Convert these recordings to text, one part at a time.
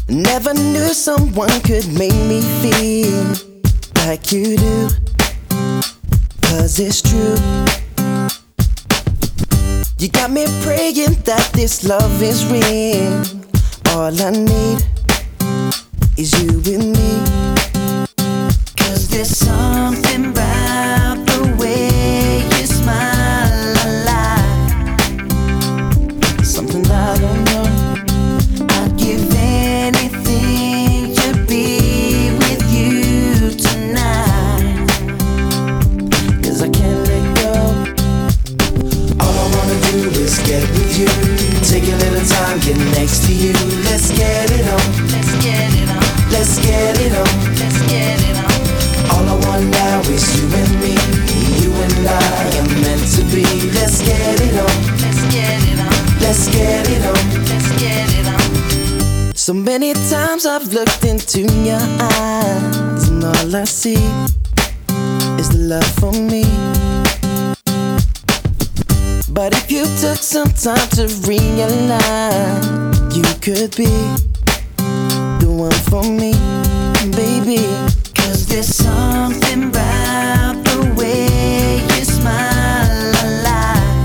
Never knew someone could make me feel like you do, 'cause it's true. You got me praying that this love is real. All I need is you with me. 'Cause there's something about the way you smile, I like something I don't know. I'd give anything to be with you tonight, 'cause I can't let go. All I wanna do is get with you, take a little time, get next to you. Let's get it on, let's get it on, let's get it on, let's get it on. All I want now is you and me, you and I are meant to be. Let's get it on, let's get it on, let's get it on, let's get it on. So many times I've looked into your eyes, and all I see is the love for me. But if you took some time to realize, you could be the one for me, baby. 'Cause there's something about the way you smile, I like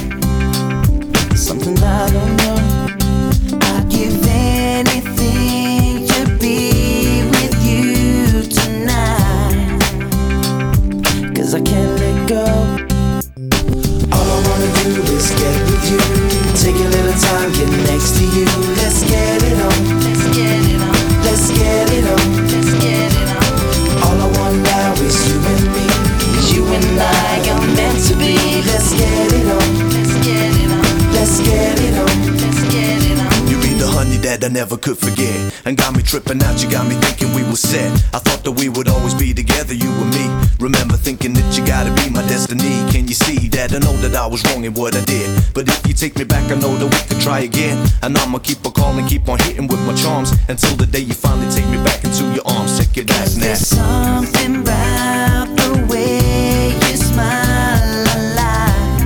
something I don't know. I'd give anything to be with you tonight, 'cause I can't let go. All I wanna do is get with you, take a little time, get next to you. Let's get it on, let's get it on, let's get it on, let's get it on. All I want now is you and me, you and I are meant to be. Let's get it on, let's get it on, let's get it on, let's get it on. You be the honey that I never could forget, and got me tripping out, you got me thinking we were set. I thought that we would always be together, you and me. Remember thinking that you gotta be my destiny. Can you see that? I know that I was wrong in what I did, but if you take me back, I know that we could try again. And I'ma keep on calling, keep on hitting with my charms, until the day you finally take me back into your arms. Take it back now. There's something about the way you smile, I like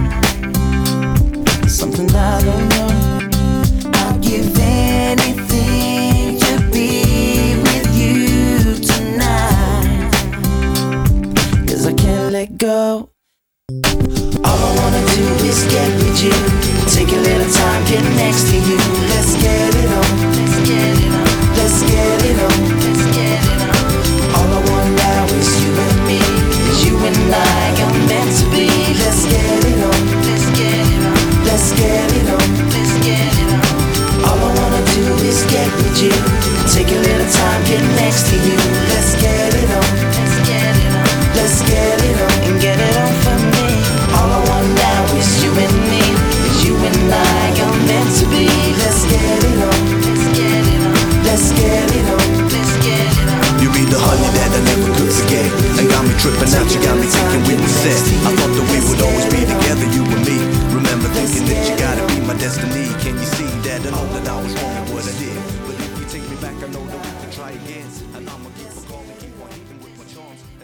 something I don't know. I'd give anything to be with you tonight, 'cause I can't let go. All I wanna do is get with you, take a little time, get next to you. Let's get it on, let's get it on, let's get it on, let's get it on. All I want now is you and me, you and I are meant to be. Let's get it on, let's get it on, let's get it on, let's get it on. All I wanna do is get with you, take a little time, get next to you. Let's get it on, let's get it on, let's get it on, and get it on for me. All I want now is you and me, you and I are meant to be. Let's get it on, let's get it on, let's get it on, let's get it on. You be the honey that I never could forget, and got me tripping out, you got me thinking we were set. I thought that we would always be together, you and me. Remember thinking that you gotta be my destiny. Can you see that? I know that I was wrong in what I did, but if you take me back, I know that we can try again. And I'ma keep on calling, keep on hitting with my charms.